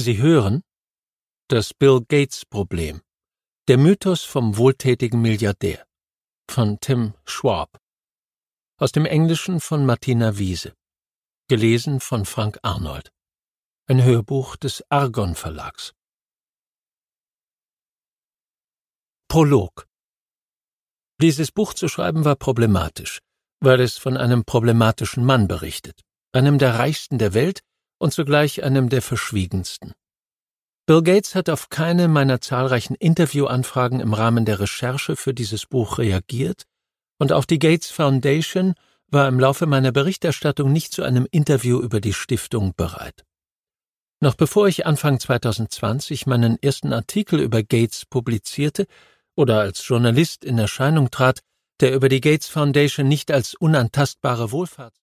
Sie hören das Bill-Gates-Problem. Der Mythos vom wohltätigen Milliardär von Tim Schwab. Aus dem Englischen von Martina Wiese. Gelesen von Frank Arnold. Ein Hörbuch des Argon Verlags. Prolog. Dieses Buch zu schreiben war problematisch, weil es von einem problematischen Mann berichtet, einem der reichsten der Welt und zugleich einem der verschwiegensten. Bill Gates hat auf keine meiner zahlreichen Interviewanfragen im Rahmen der Recherche für dieses Buch reagiert, und auch die Gates Foundation war im Laufe meiner Berichterstattung nicht zu einem Interview über die Stiftung bereit. Noch bevor ich Anfang 2020 meinen ersten Artikel über Gates publizierte oder als Journalist in Erscheinung trat, der über die Gates Foundation nicht als unantastbare Wohlfahrt